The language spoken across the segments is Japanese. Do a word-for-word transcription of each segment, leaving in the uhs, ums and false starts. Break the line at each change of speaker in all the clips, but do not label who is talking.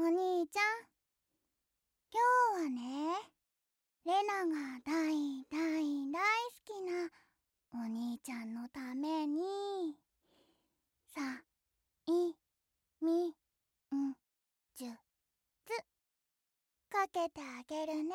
お兄ちゃん、今日はね、レナが大大大好きなお兄ちゃんのために、さ、い、み、ん、じゅ、つ、かけてあげるね。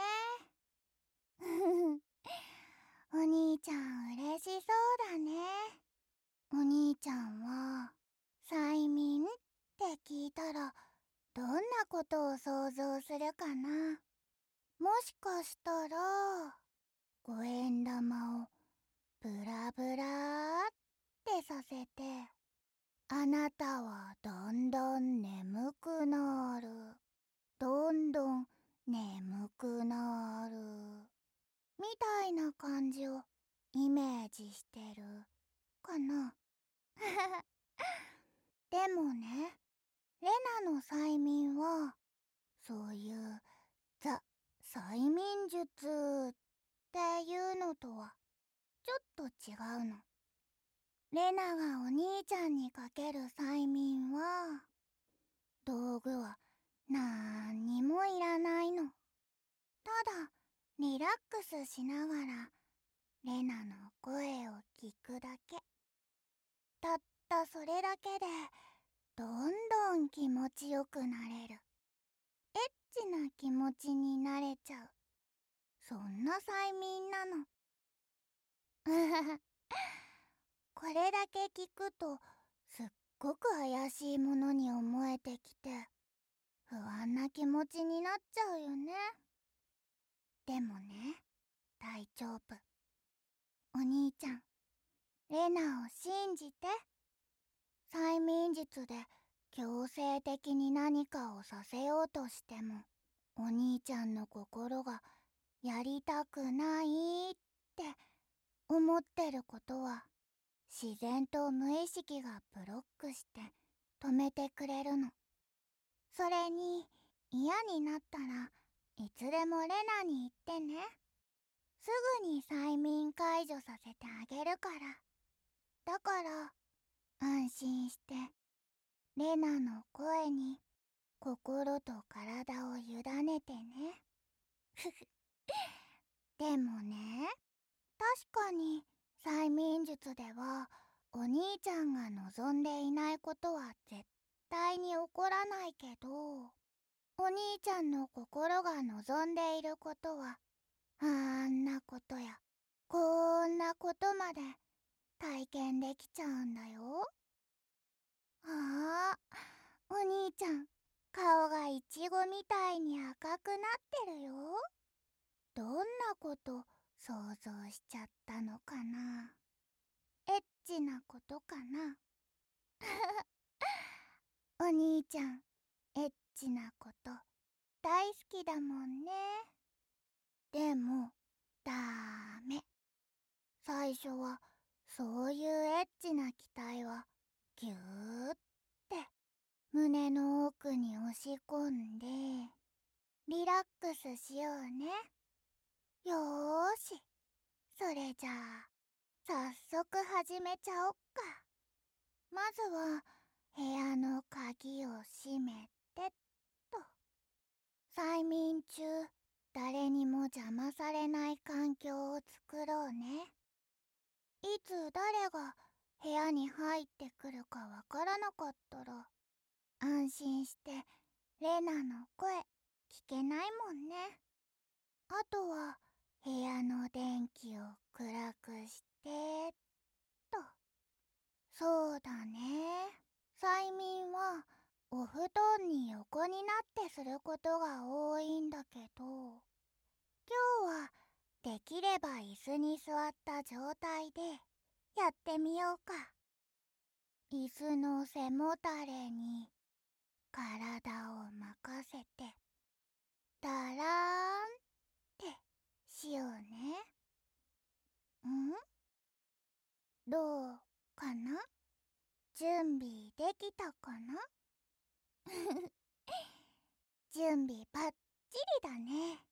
お兄ちゃん嬉しそうだね。お兄ちゃんは、催眠って聞いたら、どんなことを想像するかな。もしかしたら、五円玉をブラブラーってさせて、あなたはどんどん眠くなる。どんどん眠くなる。みたいな感じをイメージしてるかな。でもね、レナの催眠は、そういうザ・催眠術っていうのとはちょっと違うの。レナがお兄ちゃんにかける催眠は、道具はなんにもいらないの。ただリラックスしながらレナの声を聞くだけ。たったそれだけでどんどん気持ちよくなれる。エッチな気持ちになれちゃう。そんな催眠なの。これだけ聞くとすっごく怪しいものに思えてきて不安な気持ちになっちゃうよね。でもね、大丈夫。お兄ちゃん、レナを信じて。催眠術で強制的に何かをさせようとしても、お兄ちゃんの心がやりたくないって思ってることは、自然と無意識がブロックして止めてくれるの。それに嫌になったらいつでもレナに言ってね。すぐに催眠解除させてあげるから。だから安心してレナの声に心と体を委ねてね。でもね、確かに催眠術ではお兄ちゃんが望んでいないことは絶対に起こらないけど、お兄ちゃんの心が望んでいることはあんなことやこんなことまで体験できちゃうんだよ。ああ、お兄ちゃん、顔がイチゴみたいに赤くなってるよ。どんなこと想像しちゃったのかな。エッチなことかな。お兄ちゃん、エッチなこと大好きだもんね。でも、ダメ。最初はそういうエッチな期待はぎゅーって胸の奥に押し込んで、リラックスしようね。よーし、それじゃあ早速始めちゃおっか。まずは部屋の鍵を閉めてっと。催眠中誰にも邪魔されない環境を作ろうね。いつ誰が部屋に入ってくるかわからなかったら安心してレナの声聞けないもんね。あとは部屋の電気を暗くしてっと。そうだね。催眠はお布団に横になってすることが多いんだけど、今日はできれば椅子に座った状態でやってみようか。椅子の背もたれに体を任せてだらーんってしようね。ん？どうかな？準備できたかな？準備バッチリだね。